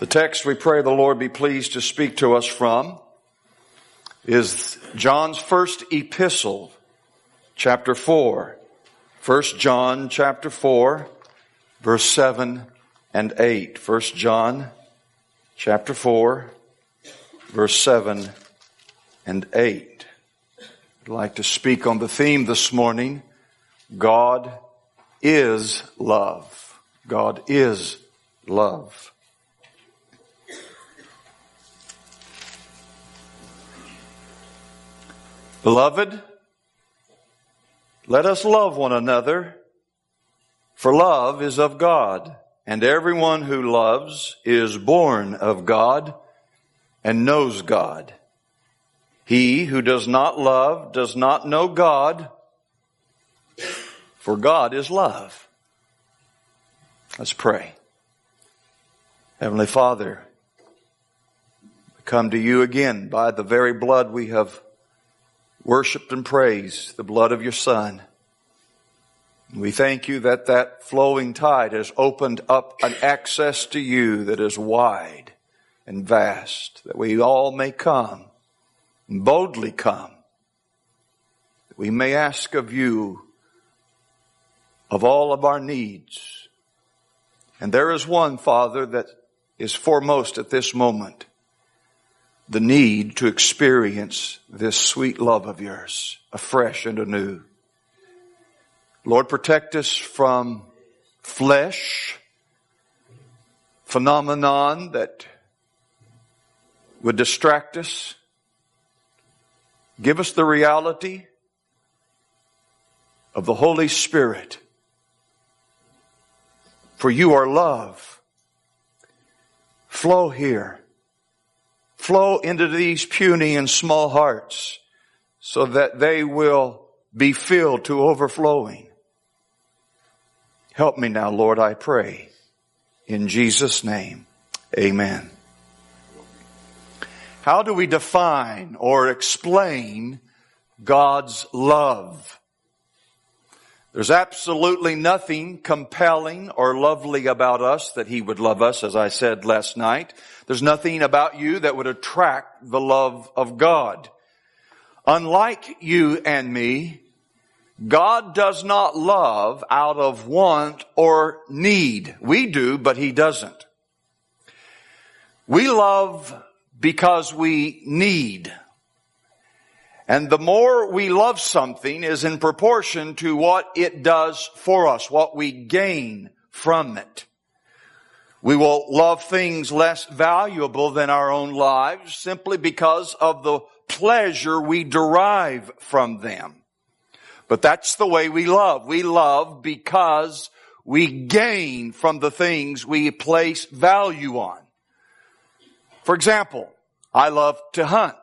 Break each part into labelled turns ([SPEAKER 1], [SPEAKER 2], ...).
[SPEAKER 1] The text we pray the Lord be pleased to speak to us from is John's first epistle, chapter 4. 1 John chapter 4, verse 7 and 8. 1 John chapter 4, verse 7 and 8. I'd like to speak on the theme this morning, God is love. God is love. Beloved, let us love one another, for love is of God, and everyone who loves is born of God and knows God. He who does not love does not know God, for God is love. Let's pray. Heavenly Father, we come to you again by the very blood we have worshiped and praised, the blood of your Son. We thank you that that flowing tide has opened up an access to you that is wide and vast, that we all may come and boldly come, that we may ask of you of all of our needs. And there is one, Father, that is foremost at this moment, the need to experience this sweet love of yours afresh and anew. Lord, protect us from flesh, phenomenon that would distract us. Give us the reality of the Holy Spirit. For you are love. Flow here. Flow into these puny and small hearts so that they will be filled to overflowing. Help me now, Lord, I pray. In Jesus' name, amen. How do we define or explain God's love? There's absolutely nothing compelling or lovely about us that He would love us, as I said last night. There's nothing about you that would attract the love of God. Unlike you and me, God does not love out of want or need. We do, but He doesn't. We love because we need. And the more we love something is in proportion to what it does for us, what we gain from it. We will love things less valuable than our own lives simply because of the pleasure we derive from them. But that's the way we love. We love because we gain from the things we place value on. For example, I love to hunt.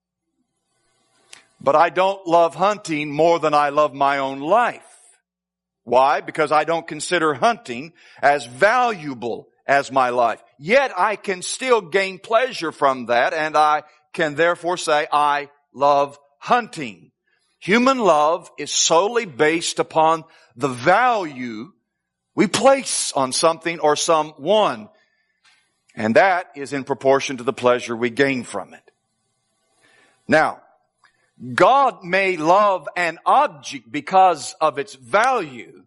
[SPEAKER 1] But I don't love hunting more than I love my own life. Why? Because I don't consider hunting as valuable as my life. Yet I can still gain pleasure from that, and I can therefore say I love hunting. Human love is solely based upon the value we place on something or someone, and that is in proportion to the pleasure we gain from it. Now, God may love an object because of its value.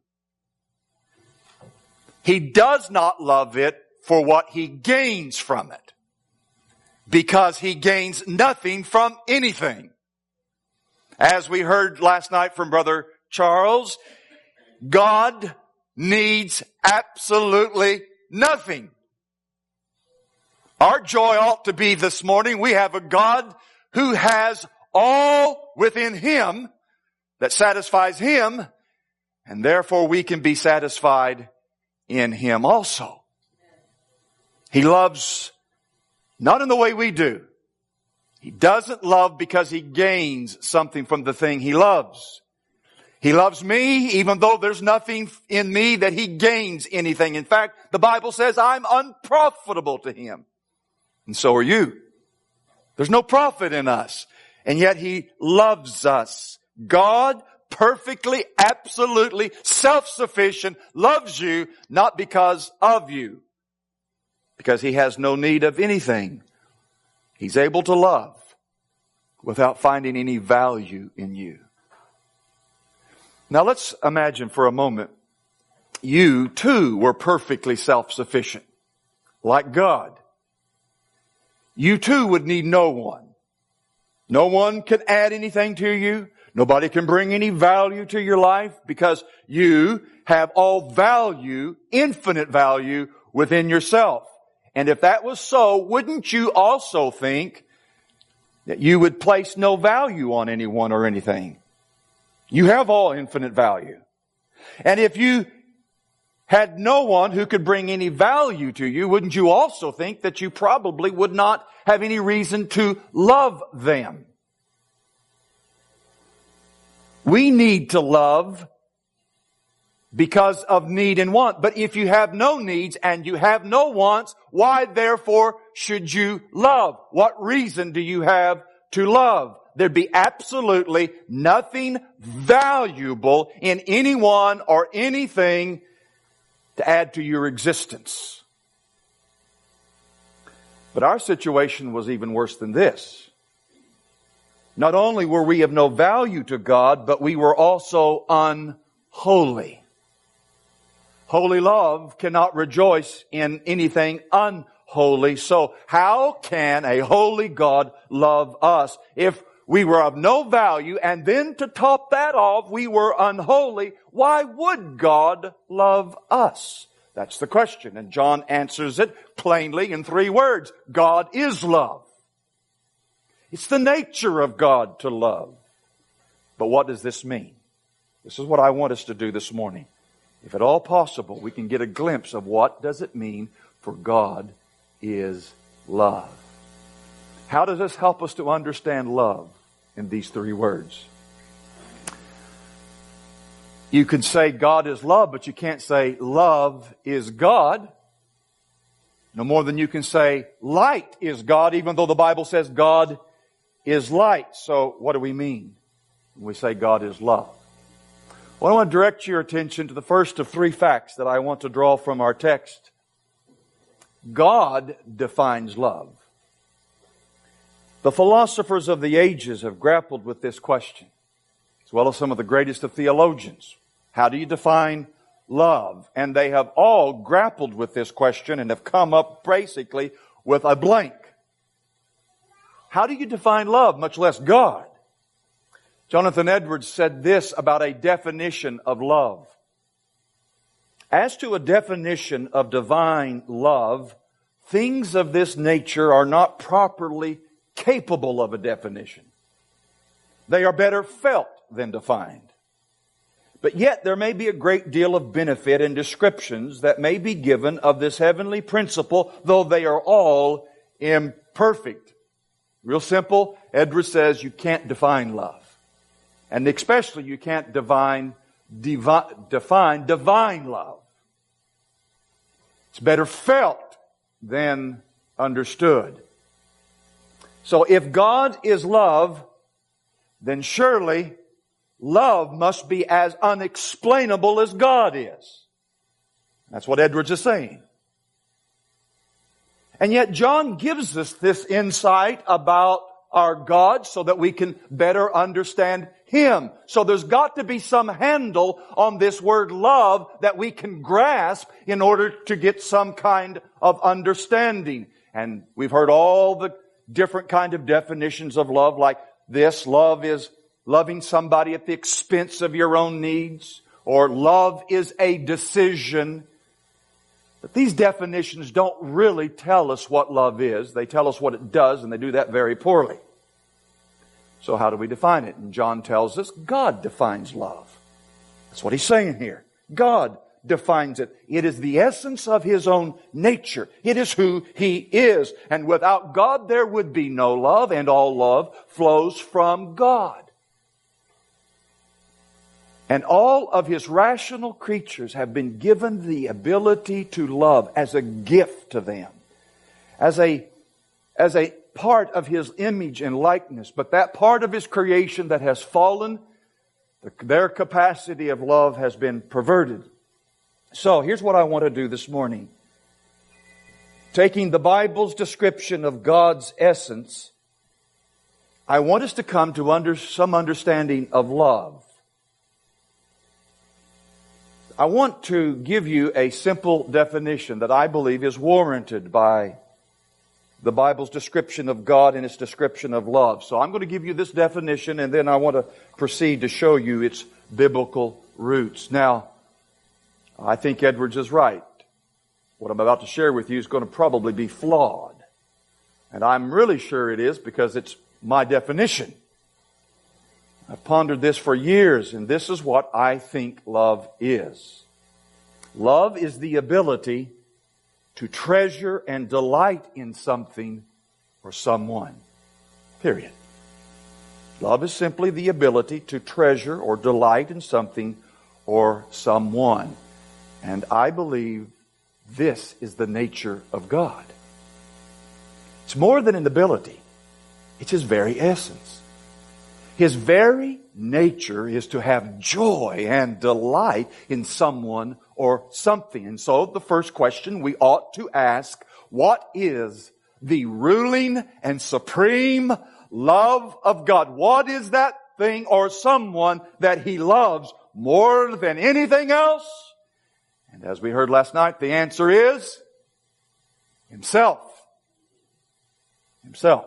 [SPEAKER 1] He does not love it for what He gains from it, because He gains nothing from anything. As we heard last night from Brother Charles, God needs absolutely nothing. Our joy ought to be this morning, we have a God who has all within Him that satisfies Him, and therefore we can be satisfied in Him also. He loves not in the way we do. He doesn't love because He gains something from the thing He loves. He loves me even though there's nothing in me that He gains anything. In fact, the Bible says I'm unprofitable to Him. And so are you. There's no profit in us. And yet He loves us. God, perfectly, absolutely, self-sufficient, loves you not because of you. because He has no need of anything. He's able to love without finding any value in you. Now let's imagine for a moment you too were perfectly self-sufficient, like God. You too would need no one. No one can add anything to you. Nobody can bring any value to your life because you have all value, infinite value within yourself. And if that was so, wouldn't you also think that you would place no value on anyone or anything? You have all infinite value. And if you had no one who could bring any value to you, wouldn't you also think that you probably would not have any reason to love them? We need to love because of need and want. But if you have no needs and you have no wants, why therefore should you love? What reason do you have to love? There'd be absolutely nothing valuable in anyone or anything to add to your existence. But our situation was even worse than this. Not only were we of no value to God, but we were also unholy. Holy love cannot rejoice in anything unholy. So how can a holy God love us? If we were of no value, and then to top that off, we were unholy, why would God love us? That's the question. And John answers it plainly in 3 words. God is love. It's the nature of God to love. But what does this mean? This is what I want us to do this morning. If at all possible, we can get a glimpse of what does it mean for God is love. How does this help us to understand love in these 3 words? You can say God is love, but you can't say love is God. No more than you can say light is God, even though the Bible says God is light. So what do we mean when we say God is love? Well, I want to direct your attention to the first of 3 facts that I want to draw from our text. God defines love. The philosophers of the ages have grappled with this question, as well as some of the greatest of theologians. How do you define love? And they have all grappled with this question and have come up basically with a blank. How do you define love, much less God? Jonathan Edwards said this about a definition of love. As to a definition of divine love, things of this nature are not properly capable of a definition. They are better felt than defined. But yet there may be a great deal of benefit in descriptions that may be given of this heavenly principle, though they are all imperfect. Real simple, Edwards says you can't define love. And especially you can't define divine love. It's better felt than understood. So if God is love, then surely love must be as unexplainable as God is. That's what Edwards is saying. And yet John gives us this insight about our God so that we can better understand Him. So there's got to be some handle on this word love that we can grasp in order to get some kind of understanding. And we've heard all the different kind of definitions of love like this. Love is loving somebody at the expense of your own needs. Or love is a decision. But these definitions don't really tell us what love is. They tell us what it does, and they do that very poorly. So how do we define it? And John tells us God defines love. That's what he's saying here. God defines it. It is the essence of His own nature. It is who He is. And without God there would be no love, and all love flows from God. And all of His rational creatures have been given the ability to love as a gift to them. As a part of His image and likeness. But that part of His creation that has fallen, their capacity of love has been perverted. So here's what I want to do this morning. taking the Bible's description of God's essence, I want us to come to some understanding of love. I want to give you a simple definition that I believe is warranted by the Bible's description of God and its description of love. So I'm going to give you this definition, and then I want to proceed to show you its biblical roots. Now, I think Edwards is right. What I'm about to share with you is going to probably be flawed. And I'm really sure it is because it's my definition. I've pondered this for years, and this is what I think love is. Love is the ability to treasure and delight in something or someone. Period. Love is simply the ability to treasure or delight in something or someone. And I believe this is the nature of God. It's more than an ability. It's His very essence. His very nature is to have joy and delight in someone or something. And so the first question we ought to ask, what is the ruling and supreme love of God? What is that thing or someone that He loves more than anything else? And as we heard last night, the answer is Himself. Himself.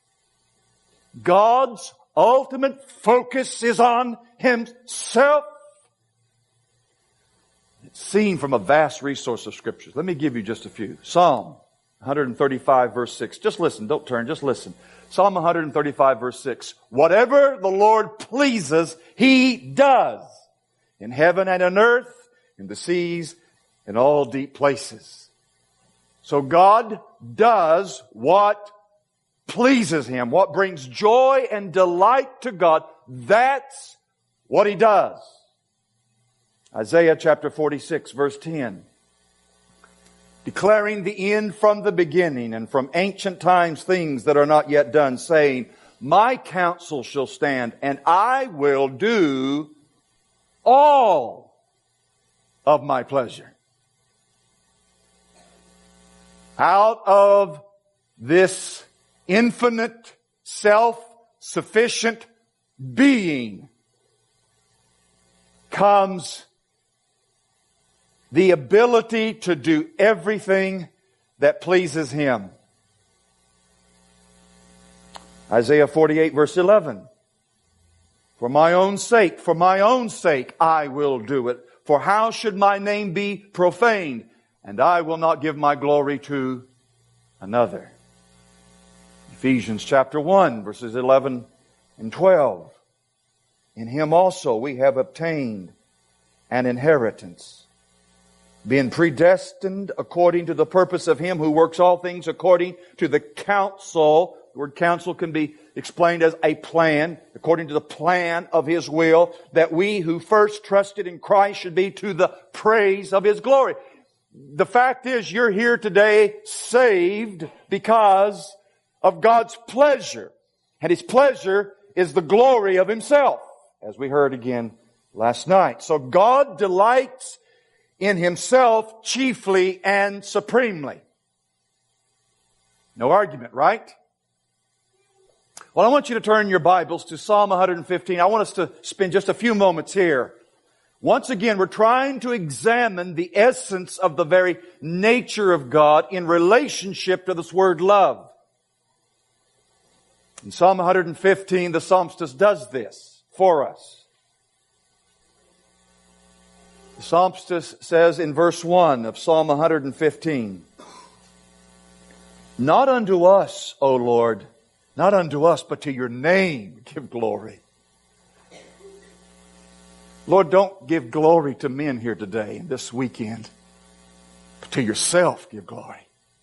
[SPEAKER 1] God's ultimate focus is on Himself. It's seen from a vast resource of Scriptures. Let me give you just a few. Psalm 135 verse 6. Just listen. Don't turn. Just listen. Psalm 135 verse 6. Whatever the Lord pleases, He does. In heaven and on earth, in the seas, in all deep places. So God does what pleases Him, what brings joy and delight to God. That's what He does. Isaiah chapter 46 verse 10. Declaring the end from the beginning and from ancient times things that are not yet done, saying, My counsel shall stand, and I will do all of my pleasure. Out of this infinite, self-sufficient being comes the ability to do everything that pleases Him. Isaiah 48 verse 11. For my own sake, I will do it. For how should my name be profaned? And I will not give my glory to another. Ephesians chapter 1 verses 11 and 12. In Him also we have obtained an inheritance, being predestined according to the purpose of Him who works all things according to the counsel. The word counsel can be explained as a plan, according to the plan of His will, that we who first trusted in Christ should be to the praise of His glory. The fact is, you're here today saved because of God's pleasure. And His pleasure is the glory of Himself, as we heard again last night. So God delights in Himself chiefly and supremely. No argument, right? Well, I want you to turn your Bibles to Psalm 115. I want us to spend just a few moments here. Once again, we're trying to examine the essence of the very nature of God in relationship to this word love. In Psalm 115, the psalmist does this for us. The psalmist says in verse 1 of Psalm 115, Not unto us, O Lord, not unto us, but to your name give glory. Lord, don't give glory to men here today and this weekend, but to yourself give glory.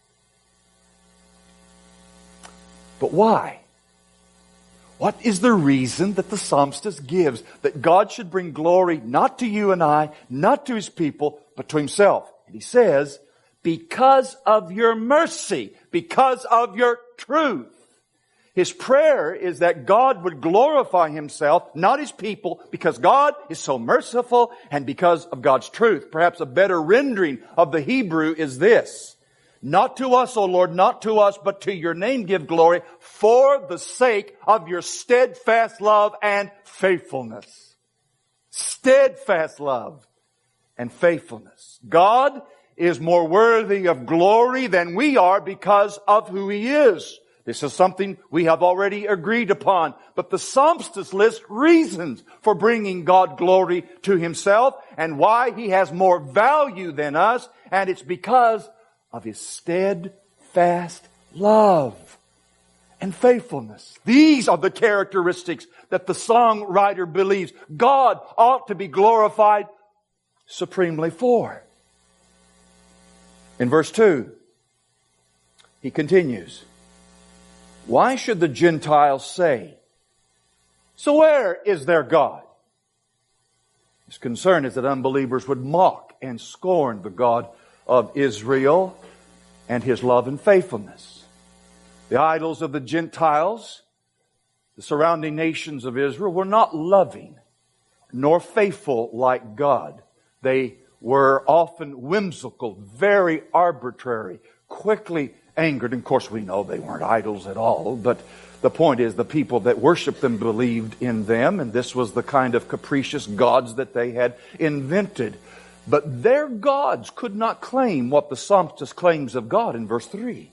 [SPEAKER 1] But why? What is the reason that the psalmist gives that God should bring glory not to you and I, not to His people, but to Himself? And He says, because of your mercy, because of your truth. His prayer is that God would glorify Himself, not His people, because God is so merciful and because of God's truth. Perhaps a better rendering of the Hebrew is this. Not to us, O Lord, not to us, but to your name give glory for the sake of your steadfast love and faithfulness. Steadfast love and faithfulness. God is more worthy of glory than we are because of who He is. This is something we have already agreed upon. But the psalmist lists reasons for bringing God glory to Himself and why He has more value than us. And it's because of His steadfast love and faithfulness. These are the characteristics that the songwriter believes God ought to be glorified supremely for. In verse 2, he continues, why should the Gentiles say, so where is their God? His concern is that unbelievers would mock and scorn the God of Israel and His love and faithfulness. The idols of the Gentiles, the surrounding nations of Israel, were not loving nor faithful like God. They were often whimsical, very arbitrary, quickly angered. And of course we know they weren't idols at all, but the point is the people that worshiped them believed in them, and this was the kind of capricious gods that they had invented. But their gods could not claim what the psalmist claims of God in verse 3.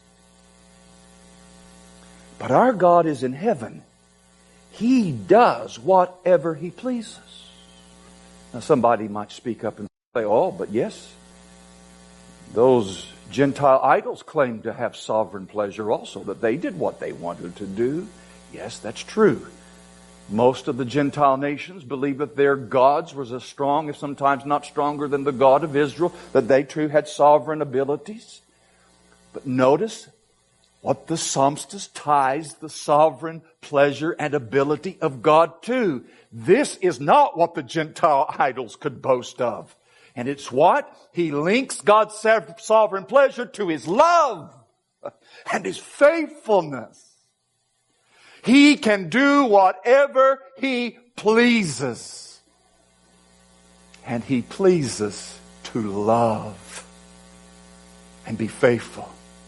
[SPEAKER 1] But our God is in heaven. He does whatever He pleases. Now somebody might speak up and say, oh, but yes, those Gentile idols claimed to have sovereign pleasure also, that they did what they wanted to do. Yes, that's true. Most of the Gentile nations believed that their gods was as strong, if sometimes not stronger than the God of Israel, that they too had sovereign abilities. But notice what the psalmist ties the sovereign pleasure and ability of God to. This is not what the Gentile idols could boast of. And it's what? He links God's sovereign pleasure to His love and His faithfulness. He can do whatever He pleases. And He pleases to love and be faithful.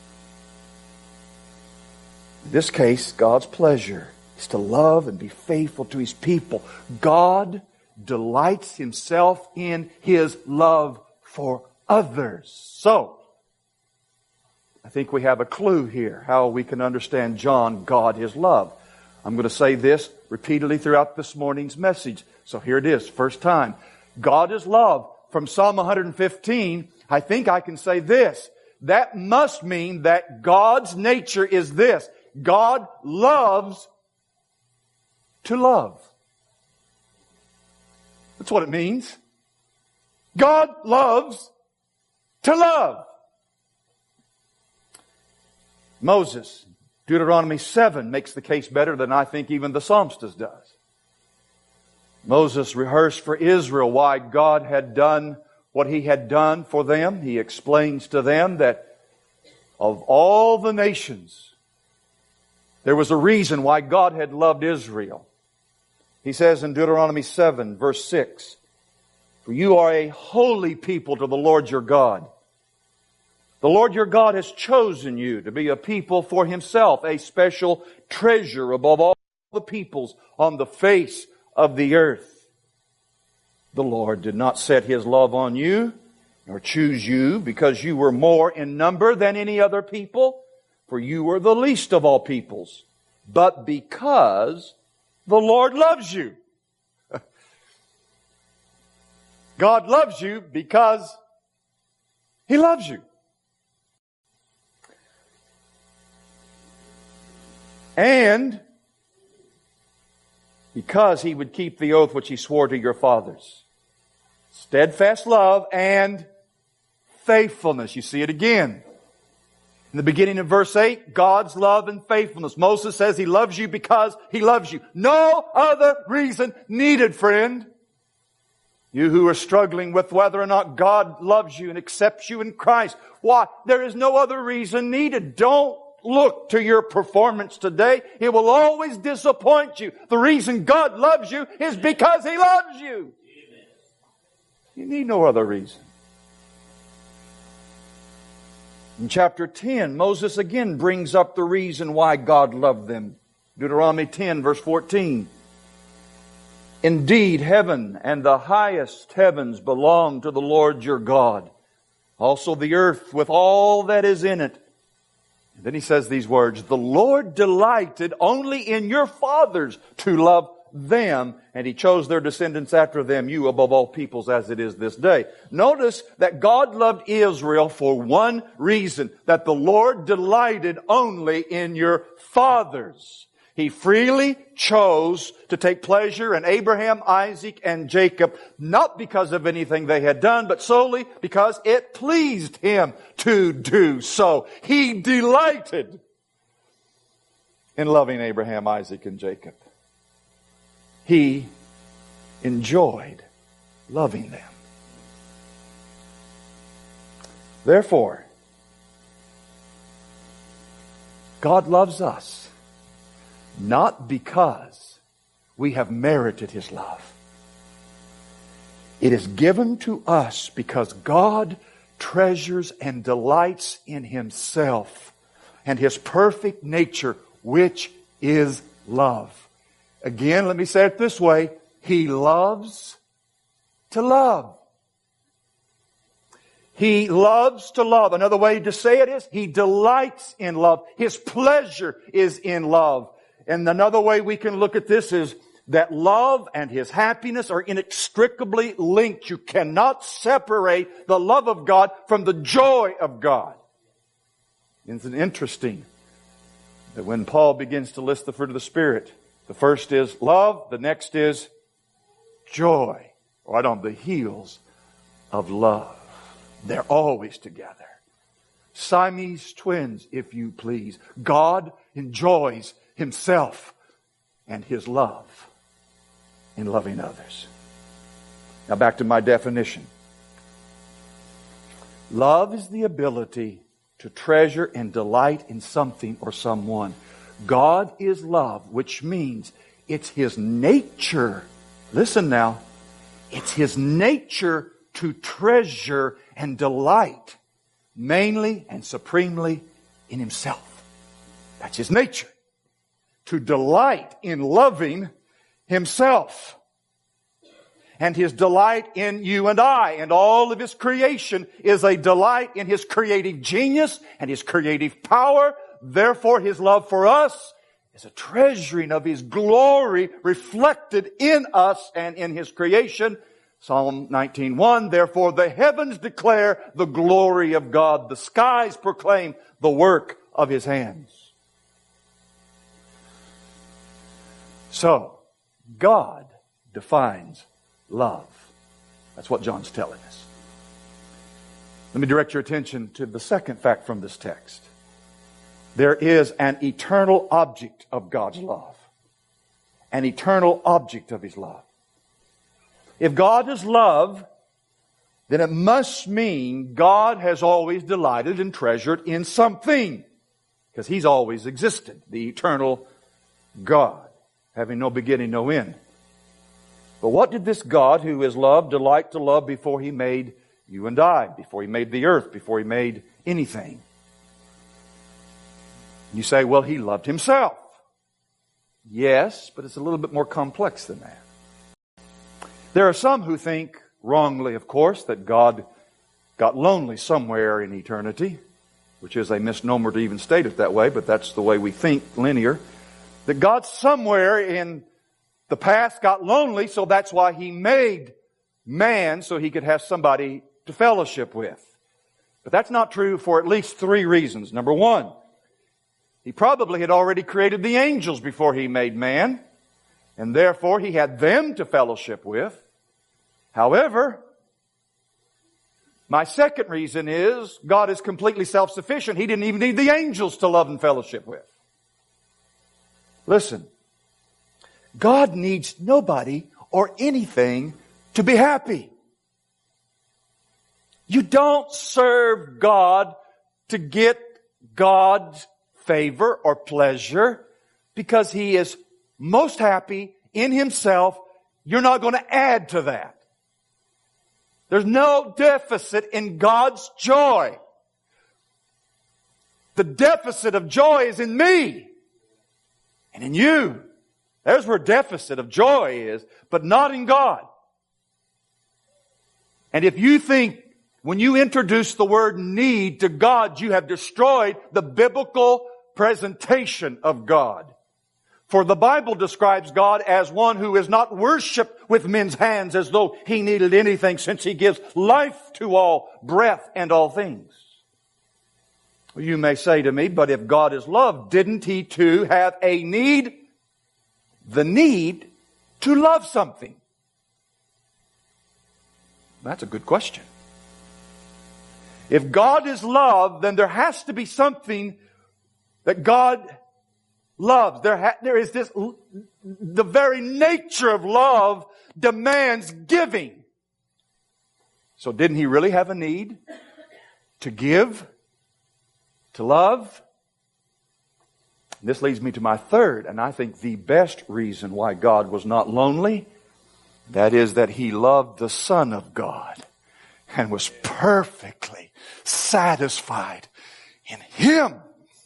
[SPEAKER 1] In this case, God's pleasure is to love and be faithful to His people. God delights Himself in His love for others. So, I think we have a clue here how we can understand John, God, His love. I'm going to say this repeatedly throughout this morning's message. So here it is, first time. God is love. From Psalm 115, I think I can say this. That must mean that God's nature is this. God loves to love. That's what it means. God loves to love. Moses, Deuteronomy 7 makes the case better than I think even the psalmist does. Moses rehearsed for Israel why God had done what He had done for them. He explains to them that of all the nations, there was a reason why God had loved Israel. He says in Deuteronomy 7, verse 6, for you are a holy people to the Lord your God. The Lord your God has chosen you to be a people for Himself, a special treasure above all the peoples on the face of the earth. The Lord did not set His love on you, nor choose you because you were more in number than any other people, for you were the least of all peoples, but because the Lord loves you. God loves you because He loves you. And because He would keep the oath which He swore to your fathers. Steadfast love and faithfulness. You see it again. In the beginning of verse 8, God's love and faithfulness. Moses says He loves you because He loves you. No other reason needed, friend. You who are struggling with whether or not God loves you and accepts you in Christ. Why? There is no other reason needed. Don't look to your performance today. It will always disappoint you. The reason God loves you is because He loves you. You need no other reason. In chapter 10, Moses again brings up the reason why God loved them. Deuteronomy 10, verse 14. Indeed, heaven and the highest heavens belong to the Lord your God. Also the earth with all that is in it. And then he says these words, the Lord delighted only in your fathers to love them, and He chose their descendants after them, you above all peoples as it is this day. Notice that God loved Israel for one reason, that the Lord delighted only in your fathers. He freely chose to take pleasure in Abraham, Isaac, and Jacob, not because of anything they had done, but solely because it pleased Him to do so. He delighted in loving Abraham, Isaac, and Jacob. He enjoyed loving them. Therefore, God loves us not because we have merited His love. It is given to us because God treasures and delights in Himself and His perfect nature, which is love. Again, let me say it this way. He loves to love. He loves to love. Another way to say it is, He delights in love. His pleasure is in love. And another way we can look at this is that love and His happiness are inextricably linked. You cannot separate the love of God from the joy of God. Isn't it interesting that when Paul begins to list the fruit of the Spirit, the first is love, the next is joy, right on the heels of love. They're always together. Siamese twins, if you please. God enjoys Himself and His love in loving others. Now back to my definition. Love is the ability to treasure and delight in something or someone. God is love, which means it's His nature. Listen now. It's His nature to treasure and delight mainly and supremely in Himself. That's His nature. To delight in loving Himself. And His delight in you and I and all of His creation is a delight in His creative genius and His creative power. Therefore, His love for us is a treasuring of His glory reflected in us and in His creation. Psalm 19:1, therefore the heavens declare the glory of God. The skies proclaim the work of His hands. So, God defines love. That's what John's telling us. Let me direct your attention to the second fact from this text. There is an eternal object of God's love. An eternal object of His love. If God is love, then it must mean God has always delighted and treasured in something. Because He's always existed. The eternal God, having no beginning, no end. But what did this God who is love delight to love before He made you and I? Before He made the earth? Before He made anything? You say, well, He loved Himself. Yes, but it's a little bit more complex than that. There are some who think, wrongly of course, that God got lonely somewhere in eternity, which is a misnomer to even state it that way, but that's the way we think, linear. That God somewhere in the past got lonely, so that's why He made man so He could have somebody to fellowship with. But that's not true for at least three reasons. Number one, He probably had already created the angels before He made man, and therefore He had them to fellowship with. However, my second reason is God is completely self-sufficient. He didn't even need the angels to love and fellowship with. Listen, God needs nobody or anything to be happy. You don't serve God to get God's favor or pleasure because He is most happy in Himself. You're not going to add to that. There's no deficit in God's joy. The deficit of joy is in me and in you. There's where deficit of joy is, but not in God. And if you think when you introduce the word need to God, you have destroyed the biblical presentation of God. For the Bible describes God as one who is not worshipped with men's hands as though He needed anything, since He gives life to all, breath and all things. Well, you may say to me, but if God is love, didn't He too have a need? The need to love something. That's a good question. If God is love, then there has to be something that God loves. There is this, the very nature of love demands giving. So didn't He really have a need to give, to love? This leads me to my third, and I think the best reason why God was not lonely. That is that He loved the Son of God and was perfectly satisfied in Him.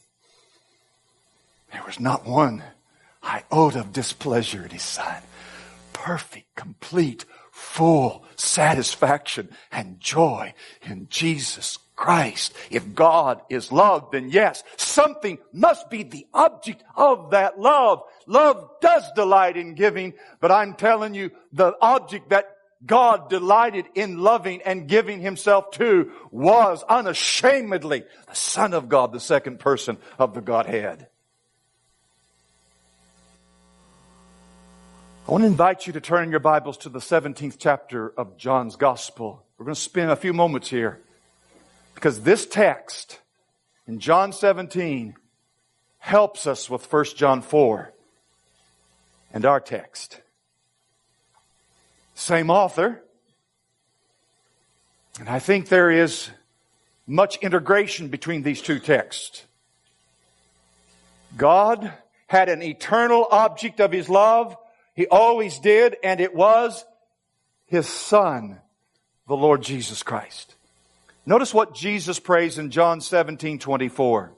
[SPEAKER 1] There was not one iota of displeasure in His Son. Perfect, complete, full satisfaction and joy in Jesus Christ. If God is love, then yes, something must be the object of that love. Love does delight in giving, but I'm telling you, the object that God delighted in loving and giving Himself to was unashamedly the Son of God, the second person of the Godhead. I want to invite you to turn your Bibles to the 17th chapter of John's Gospel. We're going to spend a few moments here, because this text in John 17 helps us with 1 John 4 and our text. Same author. And I think there is much integration between these two texts. God had an eternal object of His love. He always did, and it was His Son, the Lord Jesus Christ. Notice what Jesus prays in John 17:24.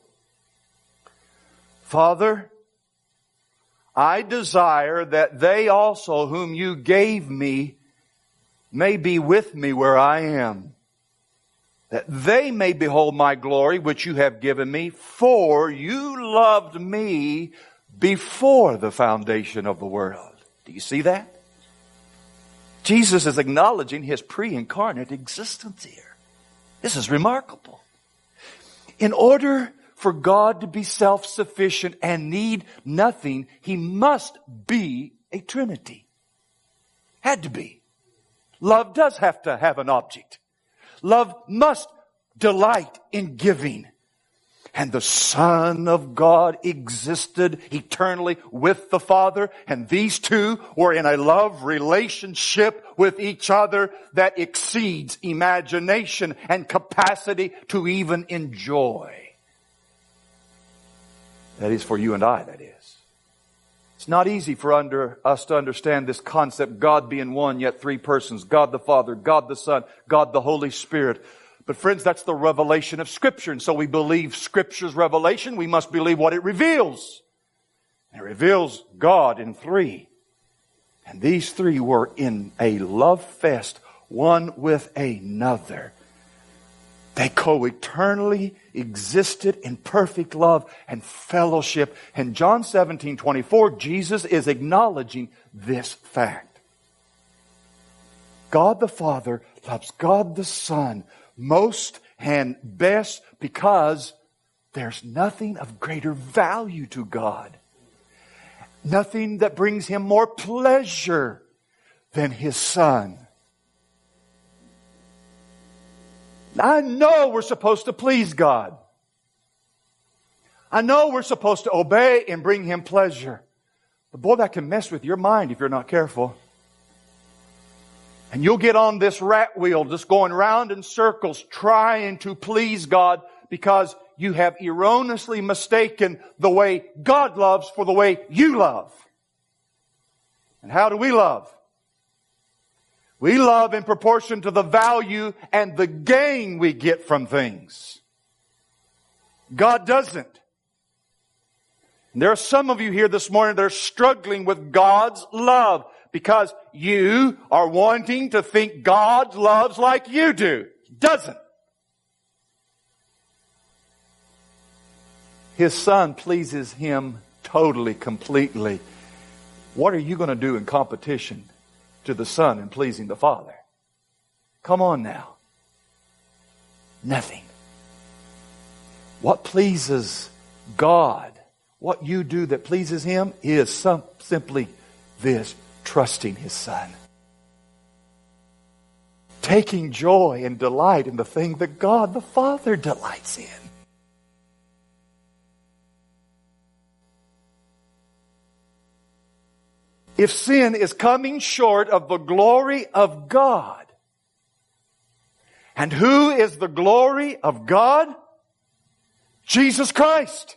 [SPEAKER 1] Father, I desire that they also whom you gave me may be with me where I am, that they may behold my glory which you have given me, for you loved me before the foundation of the world. Do you see that? Jesus is acknowledging His pre-incarnate existence here. This is remarkable. In order for God to be self-sufficient and need nothing, He must be a Trinity. Had to be. Love does have to have an object. Love must delight in giving. And the Son of God existed eternally with the Father, and these two were in a love relationship with each other that exceeds imagination and capacity to even enjoy. That is for you and I, that is. It's not easy for us to understand this concept, God being one, yet three persons, God the Father, God the Son, God the Holy Spirit. But friends, that's the revelation of Scripture. And so we believe Scripture's revelation. We must believe what it reveals. And it reveals God in three. And these three were in a love fest, one with another. They co-eternally existed in perfect love and fellowship. And John 17:24, Jesus is acknowledging this fact. God the Father loves God the Son most and best because there's nothing of greater value to God. Nothing that brings Him more pleasure than His Son. I know we're supposed to please God. I know we're supposed to obey and bring Him pleasure. But boy, that can mess with your mind if you're not careful. And you'll get on this rat wheel just going round in circles trying to please God because you have erroneously mistaken the way God loves for the way you love. And how do we love? We love in proportion to the value and the gain we get from things. God doesn't. And there are some of you here this morning that are struggling with God's love because you are wanting to think God loves like you do. He doesn't. His Son pleases Him totally, completely. What are you going to do in competition to the Son in pleasing the Father? Come on now. Nothing. What pleases God, what you do that pleases Him, is simply this: trusting His Son. Taking joy and delight in the thing that God the Father delights in. If sin is coming short of the glory of God, and who is the glory of God? Jesus Christ.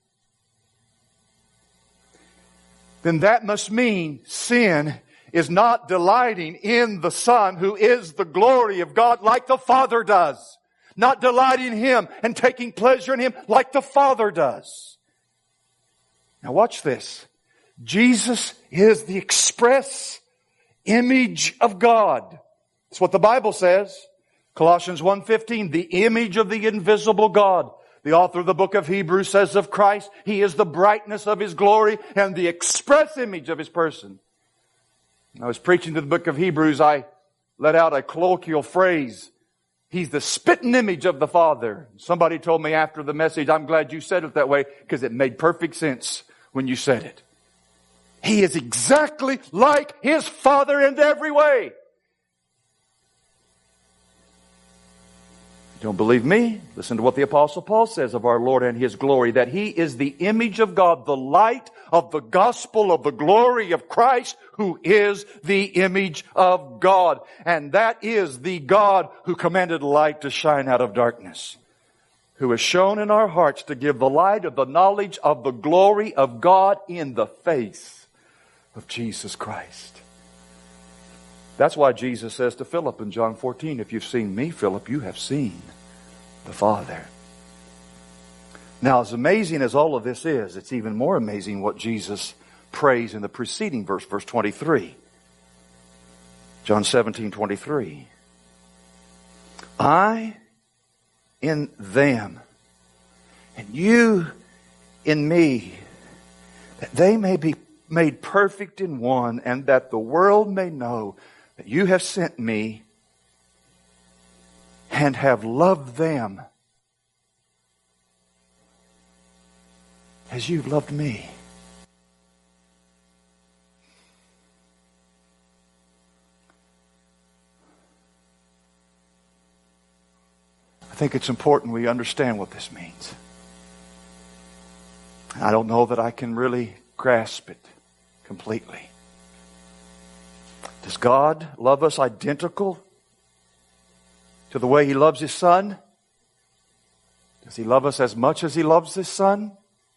[SPEAKER 1] Then that must mean sin is not delighting in the Son who is the glory of God like the Father does. Not delighting in Him and taking pleasure in Him like the Father does. Now watch this. Jesus is the express image of God. That's what the Bible says. Colossians 1:15, the image of the invisible God. The author of the book of Hebrews says of Christ, He is the brightness of His glory and the express image of His person. When I was preaching to the book of Hebrews, I let out a colloquial phrase. He's the spitting image of the Father. Somebody told me after the message, I'm glad you said it that way because it made perfect sense when you said it. He is exactly like His Father in every way. Don't believe me? Listen to what the Apostle Paul says of our Lord and His glory, that He is the image of God, the light of the gospel of the glory of Christ, who is the image of God. And that is the God who commanded light to shine out of darkness, who has shone in our hearts to give the light of the knowledge of the glory of God in the face of Jesus Christ. That's why Jesus says to Philip in John 14, if you've seen me, Philip, you have seen the Father. Now, as amazing as all of this is, it's even more amazing what Jesus prays in the preceding verse, verse 23. John 17:23. I in them, and you in me, that they may be made perfect in one, and that the world may know that you have sent me and have loved them as you've loved me. I think it's important we understand what this means. I don't know that I can really grasp it completely. Does God love us identical to the way He loves His Son? Does He love us as much as He loves His Son?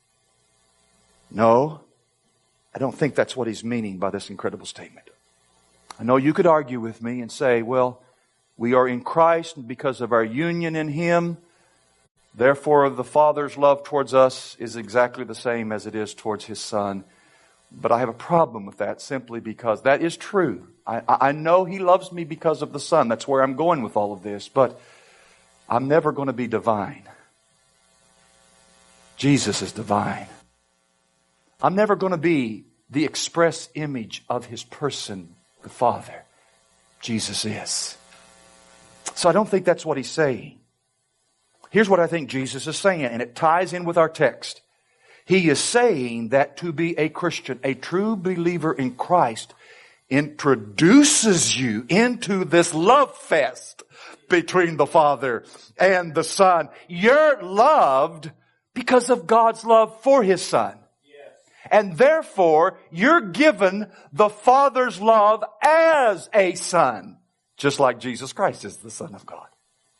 [SPEAKER 1] No. I don't think that's what He's meaning by this incredible statement. I know you could argue with me and say, well, we are in Christ, and because of our union in Him, therefore the Father's love towards us is exactly the same as it is towards His Son. But I have a problem with that simply because that is true. I know He loves me because of the Son. That's where I'm going with all of this. But I'm never going to be divine. Jesus is divine. I'm never going to be the express image of His person, the Father. Jesus is. So I don't think that's what He's saying. Here's what I think Jesus is saying, and it ties in with our text. He is saying that to be a Christian, a true believer in Christ, introduces you into this love fest between the Father and the Son. You're loved because of God's love for His Son. Yes. And therefore, you're given the Father's love as a son, just like Jesus Christ is the Son of God.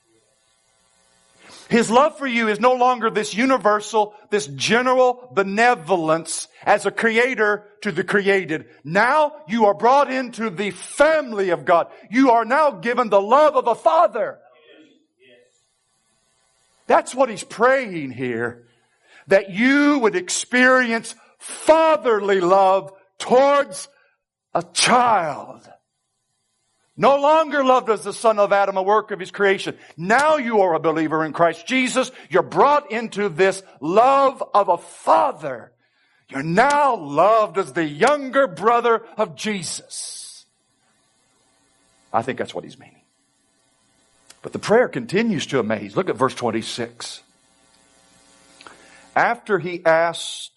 [SPEAKER 1] His love for you is no longer this universal, this general benevolence as a creator to the created. Now you are brought into the family of God. You are now given the love of a Father. That's what He's praying here. That you would experience fatherly love towards a child. No longer loved as the son of Adam, a work of his creation. Now you are a believer in Christ Jesus. You're brought into this love of a father. You're now loved as the younger brother of Jesus. I think that's what he's meaning. But the prayer continues to amaze. Look at verse 26. After he asked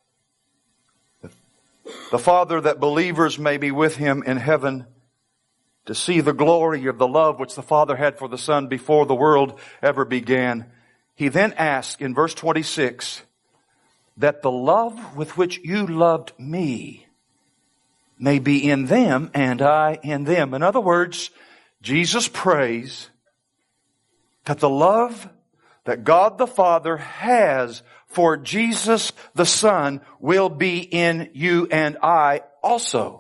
[SPEAKER 1] the Father that believers may be with him in heaven, to see the glory of the love which the Father had for the Son before the world ever began. He then asks in verse 26, that the love with which you loved me may be in them and I in them. In other words, Jesus prays that the love that God the Father has for Jesus the Son will be in you and I also.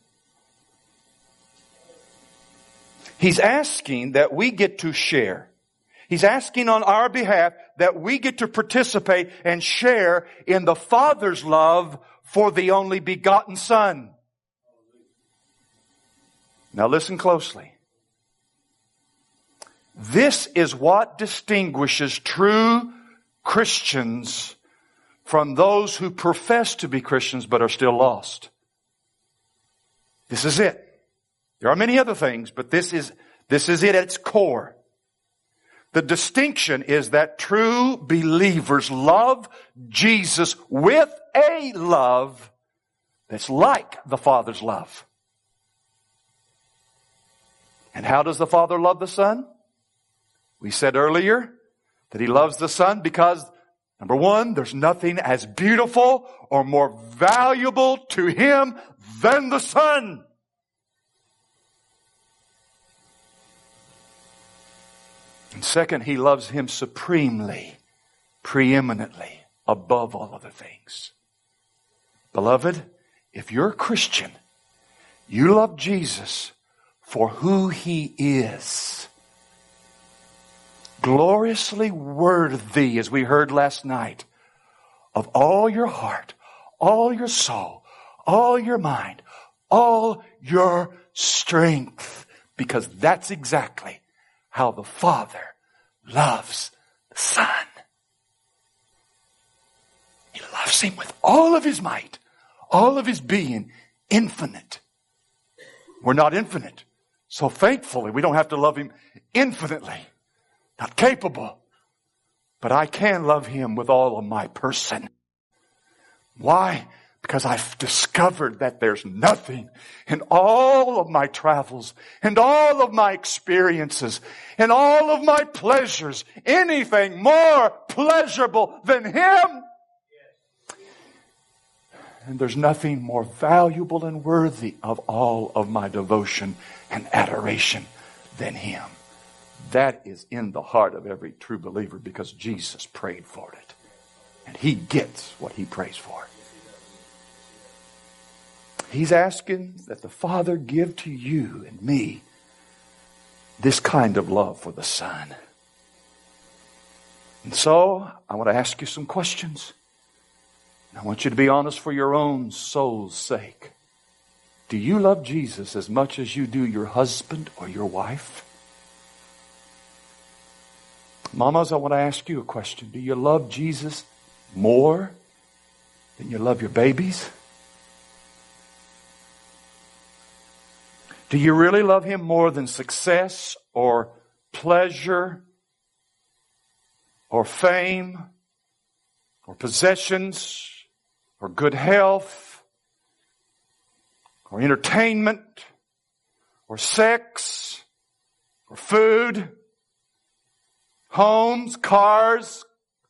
[SPEAKER 1] He's asking that we get to share. He's asking on our behalf that we get to participate and share in the Father's love for the only begotten Son. Now listen closely. This is what distinguishes true Christians from those who profess to be Christians but are still lost. This is it. There are many other things, but this is it at its core. The distinction is that true believers love Jesus with a love that's like the Father's love. And how does the Father love the Son? We said earlier that He loves the Son because, number one, there's nothing as beautiful or more valuable to Him than the Son. And second, He loves Him supremely, preeminently, above all other things. Beloved, if you're a Christian, you love Jesus for who He is. Gloriously worthy, as we heard last night, of all your heart, all your soul, all your mind, all your strength. Because that's exactly how the Father loves the Son. He loves Him with all of His might, all of His being, infinite. We're not infinite. So thankfully, we don't have to love Him infinitely. Not capable. But I can love Him with all of my person. Why? Because I've discovered that there's nothing in all of my travels and all of my experiences and all of my pleasures, anything more pleasurable than Him. And there's nothing more valuable and worthy of all of my devotion and adoration than Him. That is in the heart of every true believer because Jesus prayed for it. And He gets what He prays for. He's asking that the Father give to you and me this kind of love for the Son. And so, I want to ask you some questions. And I want you to be honest for your own soul's sake. Do you love Jesus as much as you do your husband or your wife? Mamas, I want to ask you a question. Do you love Jesus more than you love your babies? Do you really love Him more than success or pleasure or fame or possessions or good health or entertainment or sex or food, homes, cars,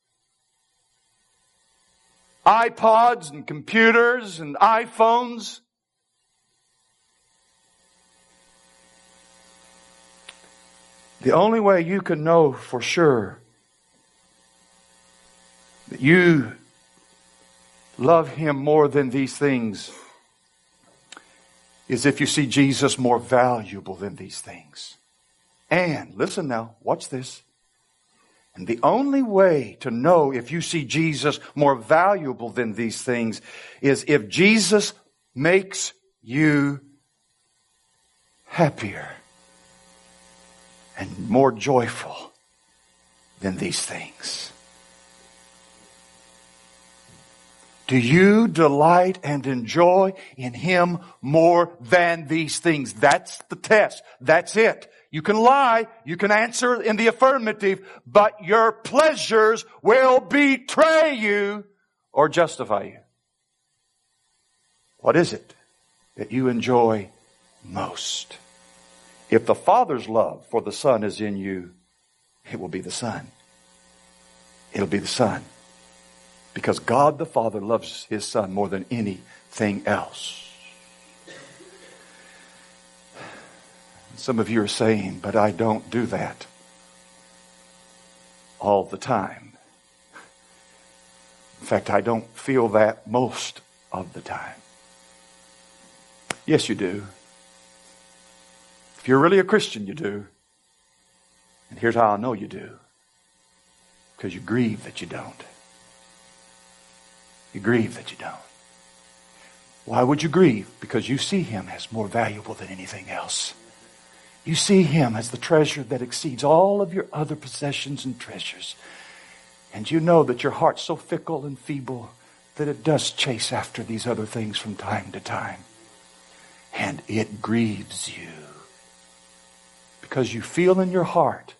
[SPEAKER 1] iPods and computers and iPhones? The only way you can know for sure that you love Him more than these things is if you see Jesus more valuable than these things. And, listen now, watch this. And the only way to know if you see Jesus more valuable than these things is if Jesus makes you happier and more joyful than these things. Do you delight and enjoy in Him more than these things? That's the test. That's it. You can lie, you can answer in the affirmative, but your pleasures will betray you or justify you. What is it that you enjoy most? If the Father's love for the Son is in you, it will be the Son. It'll be the Son. Because God the Father loves His Son more than anything else. Some of you are saying, but I don't do that all the time. In fact, I don't feel that most of the time. Yes, you do. If you're really a Christian, you do. And here's how I know you do. Because you grieve that you don't. You grieve that you don't. Why would you grieve? Because you see Him as more valuable than anything else. You see Him as the treasure that exceeds all of your other possessions and treasures. And you know that your heart's so fickle and feeble that it does chase after these other things from time to time. And it grieves you. Because you feel in your heart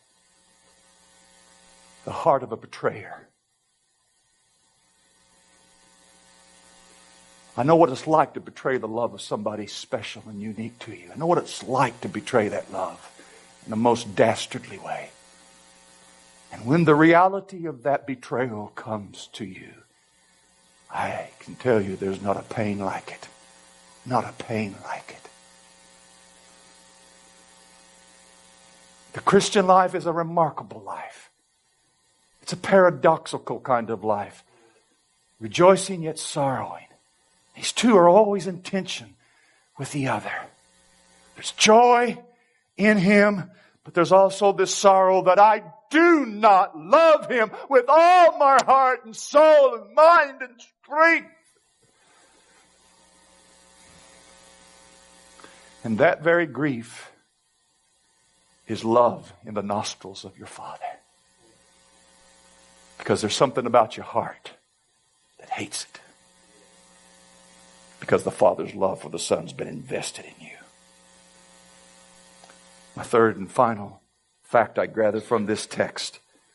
[SPEAKER 1] the heart of a betrayer. I know what it's like to betray the love of somebody special and unique to you. I know what it's like to betray that love in the most dastardly way. And when the reality of that betrayal comes to you, I can tell you there's not a pain like it. Not a pain like it. The Christian life is a remarkable life. It's a paradoxical kind of life. Rejoicing yet sorrowing. These two are always in tension with the other. There's joy in Him, but there's also this sorrow that I do not love Him with all my heart and soul and mind and strength. And that very grief is love in the nostrils of your Father. Because there's something about your heart that hates it. Because the Father's love for the Son's been invested in you. My third and final fact I gather from this text.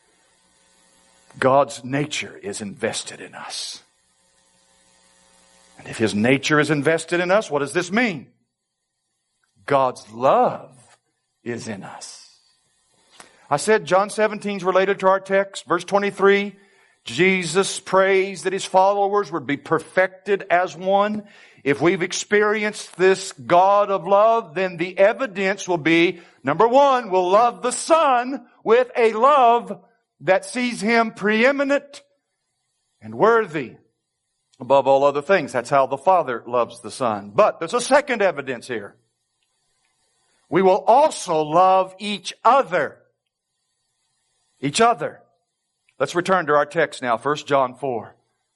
[SPEAKER 1] God's nature is invested in us. And if His nature is invested in us, what does this mean? God's love is in us. I said John 17 is related to our text. Verse 23, Jesus prays that His followers would be perfected as one. If we've experienced this God of love, then the evidence will be, number one, we'll love the Son with a love that sees Him preeminent and worthy above all other things. That's how the Father loves the Son. But there's a second evidence here. We will also love each other. Each other. Let's return to our text now, 1 John 4.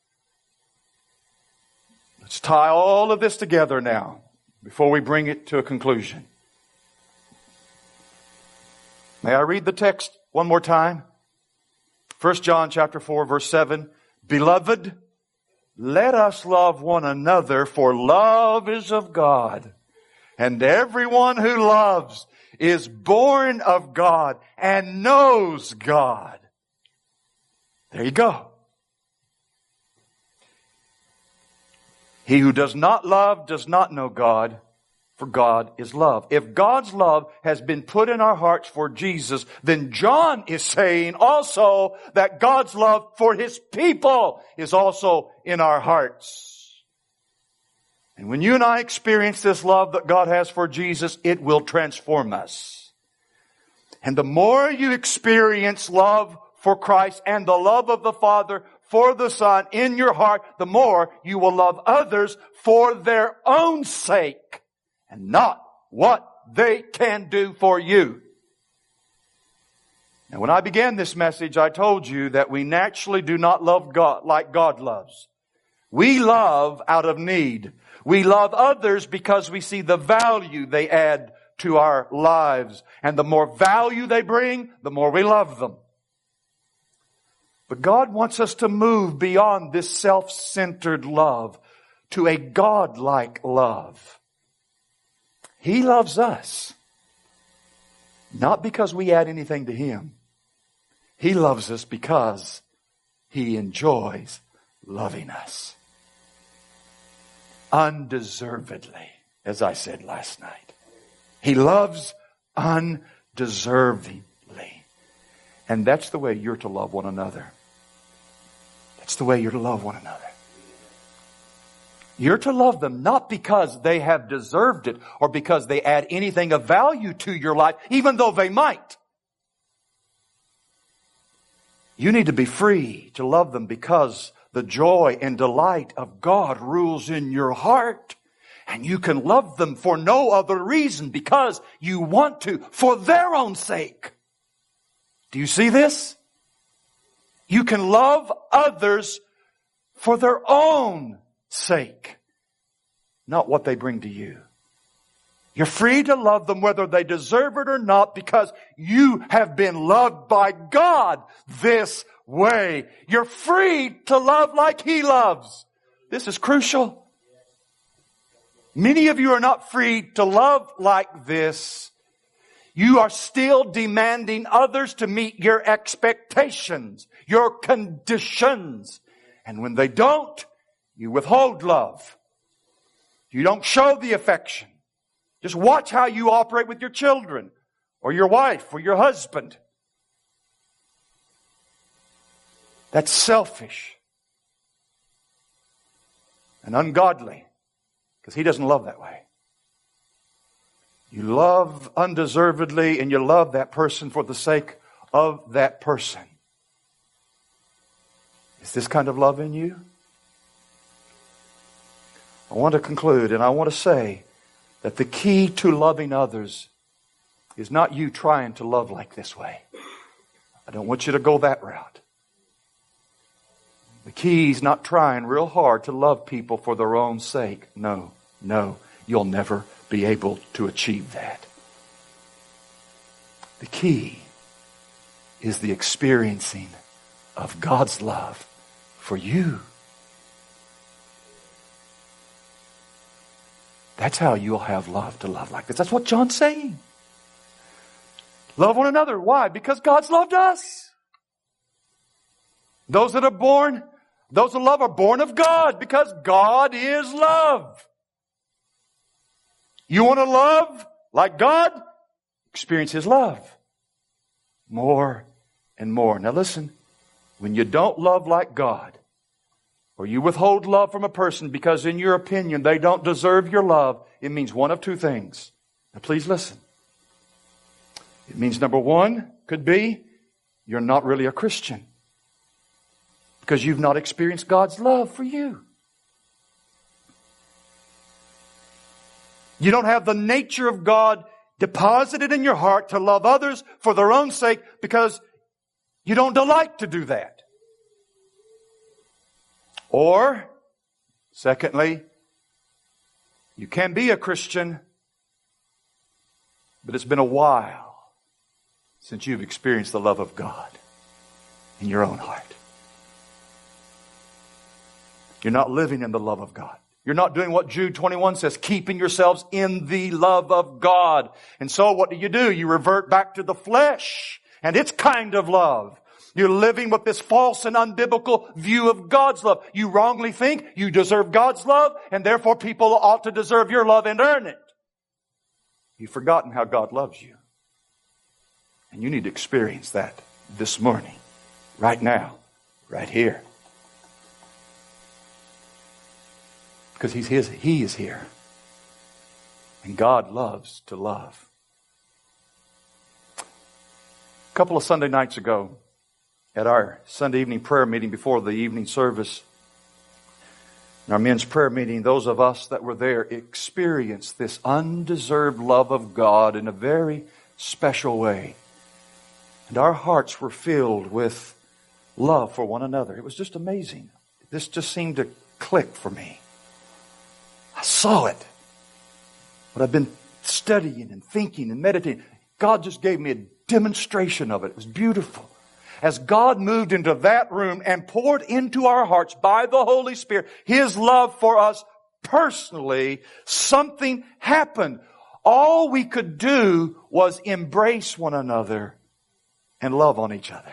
[SPEAKER 1] Let's tie all of this together now before we bring it to a conclusion. May I read the text one more time? 1 John chapter 4, verse 7. Beloved, let us love one another, for love is of God. And everyone who loves is born of God and knows God. There you go. He who does not love does not know God, for God is love. If God's love has been put in our hearts for Jesus, then John is saying also that God's love for His people is also in our hearts. And when you and I experience this love that God has for Jesus, it will transform us. And the more you experience love for Christ and the love of the Father for the Son in your heart, the more you will love others for their own sake and not what they can do for you. Now, when I began this message, I told you that we naturally do not love God like God loves. We love out of need. We love others because we see the value they add to our lives. And the more value they bring, the more we love them. But God wants us to move beyond this self-centered love to a God-like love. He loves us, not because we add anything to Him. He loves us because He enjoys loving us. Undeservedly, as I said last night. He loves undeservingly. And that's the way you're to love one another. That's the way you're to love one another. You're to love them not because they have deserved it or because they add anything of value to your life, even though they might. You need to be free to love them because the joy and delight of God rules in your heart. And you can love them for no other reason because you want to, for their own sake. Do you see this? You can love others for their own sake, not what they bring to you. You're free to love them whether they deserve it or not because you have been loved by God this way. You're free to love like He loves. This is crucial. Many of you are not free to love like this. You are still demanding others to meet your expectations, your conditions. And when they don't, you withhold love. You don't show the affection. Just watch how you operate with your children, or your wife, or your husband. That's selfish and ungodly, because He doesn't love that way. You love undeservedly, and you love that person for the sake of that person. Is this kind of love in you? I want to conclude, and I want to say that the key to loving others is not you trying to love like this way. I don't want you to go that route. The key is not trying real hard to love people for their own sake. No, you'll never be able to achieve that. The key is the experiencing of God's love for you. That's how you'll have love to love like this. That's what John's saying. Love one another. Why? Because God's loved us. Those that love are born of God because God is love. You want to love like God? Experience His love. More and more. Now listen, when you don't love like God, or you withhold love from a person because in your opinion they don't deserve your love, it means one of two things. Now please listen. It means number one could be you're not really a Christian because you've not experienced God's love for you. You don't have the nature of God deposited in your heart to love others for their own sake because you don't delight to do that. Or, secondly, you can be a Christian, but it's been a while since you've experienced the love of God in your own heart. You're not living in the love of God. You're not doing what Jude 21 says, keeping yourselves in the love of God. And so what do? You revert back to the flesh and its kind of love. You're living with this false and unbiblical view of God's love. You wrongly think you deserve God's love, and therefore people ought to deserve your love and earn it. You've forgotten how God loves you. And you need to experience that this morning, right now, right here. Because He is here. And God loves to love. A couple of Sunday nights ago, at our Sunday evening prayer meeting before the evening service, in our men's prayer meeting, those of us that were there experienced this undeserved love of God in a very special way. And our hearts were filled with love for one another. It was just amazing. This just seemed to click for me. I saw it. But I've been studying and thinking and meditating. God just gave me a demonstration of it. It was beautiful. As God moved into that room and poured into our hearts by the Holy Spirit His love for us personally, something happened. All we could do was embrace one another and love on each other.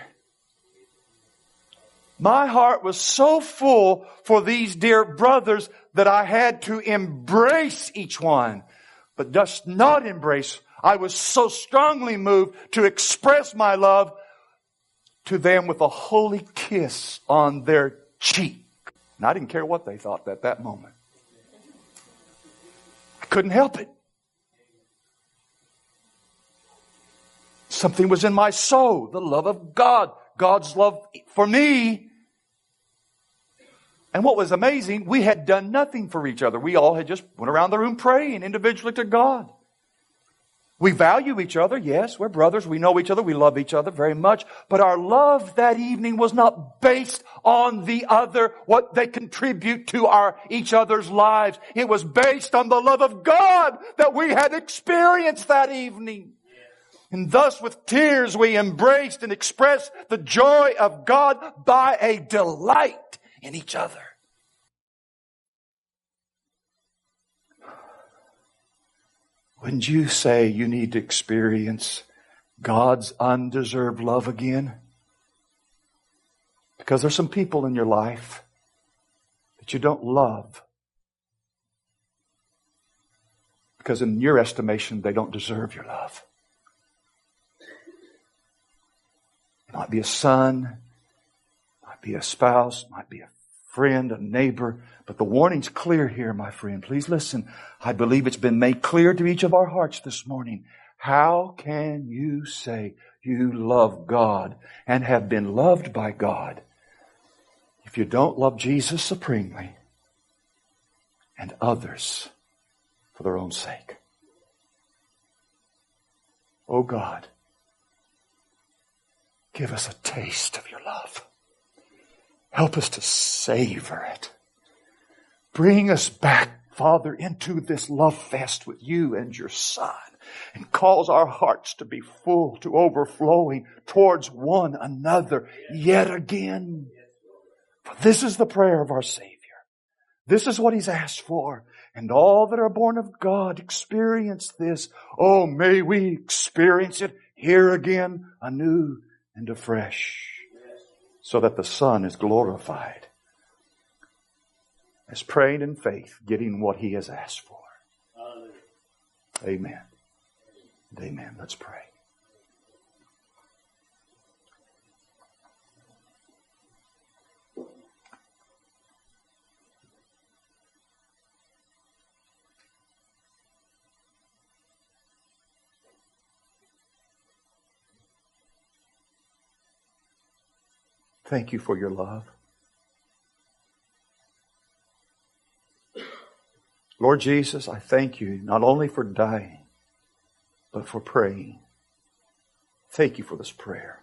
[SPEAKER 1] My heart was so full for these dear brothers that I had to embrace each one, but just not embrace. I was so strongly moved to express my love to them with a holy kiss on their cheek. And I didn't care what they thought at that moment. I couldn't help it. Something was in my soul, the love of God, God's love for me. And what was amazing, we had done nothing for each other. We all had just went around the room praying individually to God. We value each other, yes, we're brothers, we know each other, we love each other very much. But our love that evening was not based on the other, what they contribute to each other's lives. It was based on the love of God that we had experienced that evening. And thus with tears we embraced and expressed the joy of God by a delight in each other. Wouldn't you say you need to experience God's undeserved love again? Because there's some people in your life that you don't love. Because in your estimation, they don't deserve your love. It might be a son, might be a spouse, might be a friend, a neighbor. But the warning's clear here, my friend. Please listen. I believe it's been made clear to each of our hearts this morning. How can you say you love God and have been loved by God if you don't love Jesus supremely and others for their own sake? Oh God, give us a taste of your love. Help us to savor it. Bring us back, Father, into this love fest with you and your Son, and cause our hearts to be full to overflowing towards one another yet again. For this is the prayer of our Savior. This is what He's asked for. And all that are born of God experience this. Oh, may we experience it here again, anew and afresh, so that the Son is glorified as praying in faith, getting what He has asked for. Amen. Amen. Let's pray. Thank you for your love. Lord Jesus, I thank you not only for dying, but for praying. Thank you for this prayer.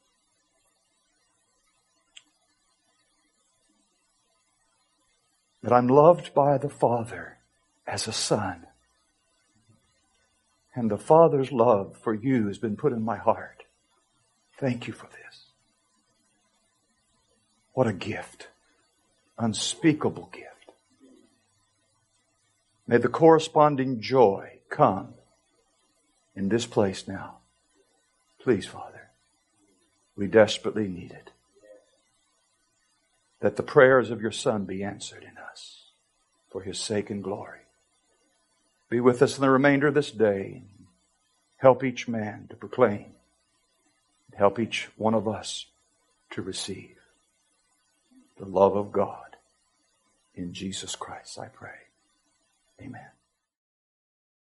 [SPEAKER 1] That I'm loved by the Father as a son. And the Father's love for you has been put in my heart. Thank you for this. What a gift. Unspeakable gift. May the corresponding joy come in this place now. Please, Father, we desperately need it. That the prayers of your Son be answered in us for His sake and glory. Be with us in the remainder of this day. Help each man to proclaim. Help each one of us to receive the love of God. In Jesus Christ, I pray. Amen.